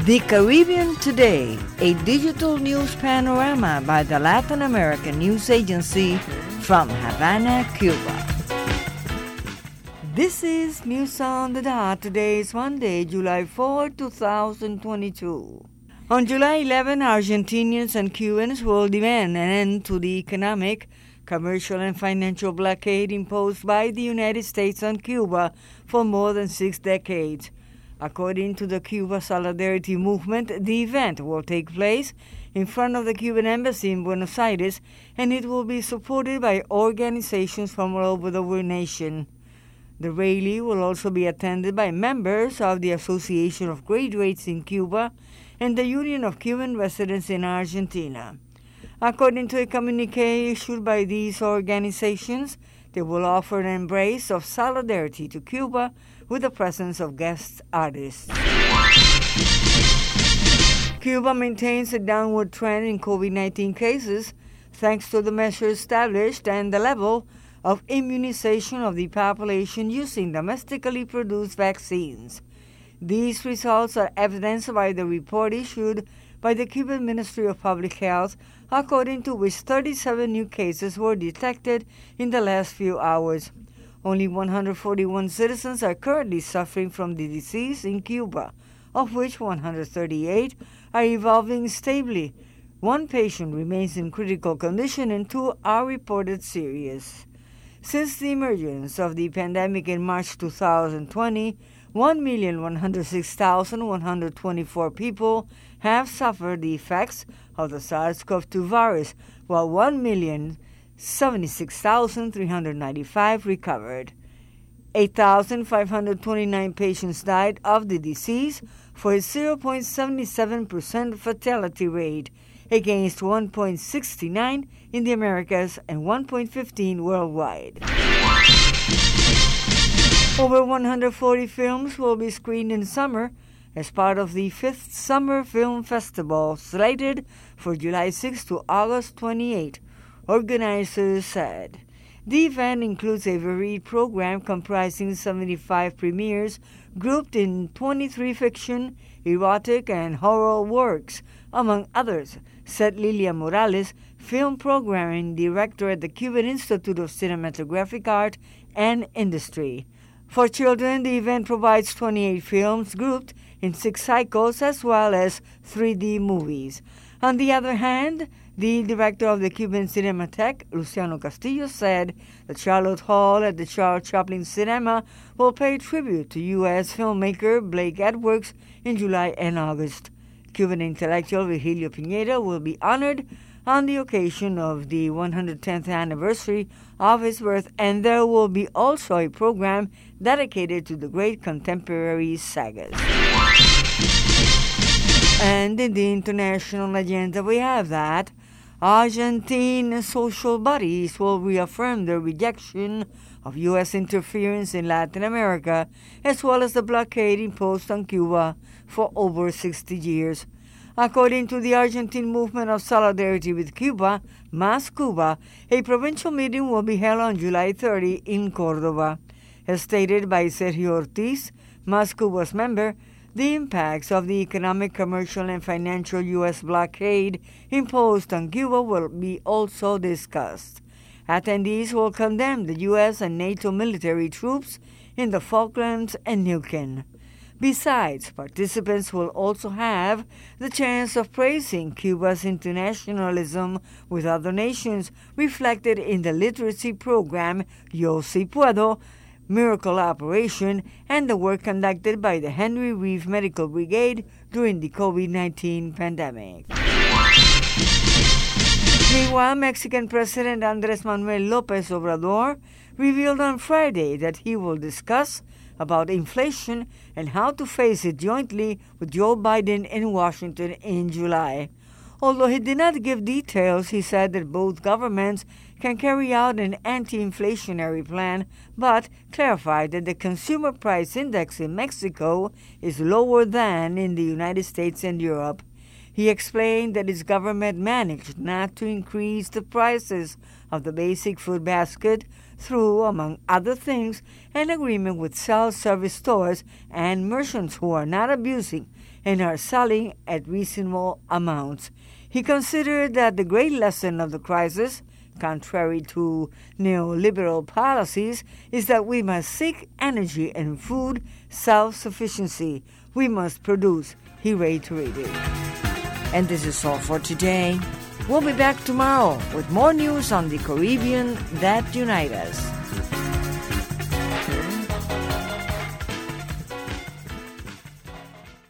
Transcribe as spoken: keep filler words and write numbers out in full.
The Caribbean Today, a digital news panorama by the Latin American News Agency from Havana, Cuba. This is News on the Dot. Today is Monday, July fourth, twenty twenty-two. On July eleventh, Argentinians and Cubans will demand an end to the economic, commercial, and financial blockade imposed by the United States on Cuba for more than six decades. According to the Cuba Solidarity Movement, the event will take place in front of the Cuban Embassy in Buenos Aires, and it will be supported by organizations from all over the nation. The rally will also be attended by members of the Association of Graduates in Cuba and the Union of Cuban Residents in Argentina. According to a communique issued by these organizations, they will offer an embrace of solidarity to Cuba with the presence of guest artists. Cuba maintains a downward trend in COVID nineteen cases thanks to the measures established and the level of immunization of the population using domestically produced vaccines. These results are evidenced by the report issued by the Cuban Ministry of Public Health, according to which thirty-seven new cases were detected in the last few hours. Only one hundred forty-one citizens are currently suffering from the disease in Cuba, of which one hundred thirty-eight are evolving stably. One patient remains in critical condition and two are reported serious. Since the emergence of the pandemic in March twenty twenty, one million one hundred six thousand one hundred twenty-four people have suffered the effects of the SARS-C o V two virus, while one million seventy-six thousand three hundred ninety-five recovered. eight thousand five hundred twenty-nine patients died of the disease for a zero point seven seven percent fatality rate, against one point six nine in the Americas and one point one five worldwide. Over one hundred forty films will be screened in summer as part of the fifth Summer Film Festival, slated for July sixth to August twenty-eighth. Organizers said. The event includes a varied program comprising seventy-five premieres grouped in twenty-three fiction, erotic, and horror works, among others, said Lilia Morales, film programming director at the Cuban Institute of Cinematographic Art and Industry. For children, the event provides twenty-eight films grouped in six cycles as well as three D movies. On the other hand, the director of the Cuban Cinematheque, Luciano Castillo, said that Charlotte Hall at the Charles Chaplin Cinema will pay tribute to U S filmmaker Blake Edwards in July and August. Cuban intellectual Virgilio Pineda will be honored on the occasion of the one hundred tenth anniversary of his birth, and there will be also a program dedicated to the great contemporary sagas. And in the international agenda, we have that Argentine social bodies will reaffirm their rejection of U S interference in Latin America, as well as the blockade imposed on Cuba for over sixty years. According to the Argentine Movement of Solidarity with Cuba, Más Cuba, a provincial meeting will be held on July thirtieth in Córdoba. As stated by Sergio Ortiz, Más Cuba's member, the impacts of the economic, commercial, and financial U S blockade imposed on Cuba will be also discussed. Attendees will condemn the U S and NATO military troops in the Falklands and Neuquén. Besides, participants will also have the chance of praising Cuba's internationalism with other nations, reflected in the literacy program Yo Si Puedo, Miracle Operation, and the work conducted by the Henry Reeve Medical Brigade during the COVID nineteen pandemic. Meanwhile, Mexican President Andrés Manuel López Obrador revealed on Friday that he will discuss about inflation and how to face it jointly with Joe Biden in Washington in July. Although he did not give details, he said that both governments can carry out an anti-inflationary plan, but clarified that the consumer price index in Mexico is lower than in the United States and Europe. He explained that his government managed not to increase the prices of the basic food basket through, among other things, an agreement with self-service stores and merchants who are not abusing and are selling at reasonable amounts. He considered that the great lesson of the crisis, contrary to neoliberal policies, is that we must seek energy and food self-sufficiency. We must produce, he reiterated. And this is all for today. We'll be back tomorrow with more news on the Caribbean that unite us.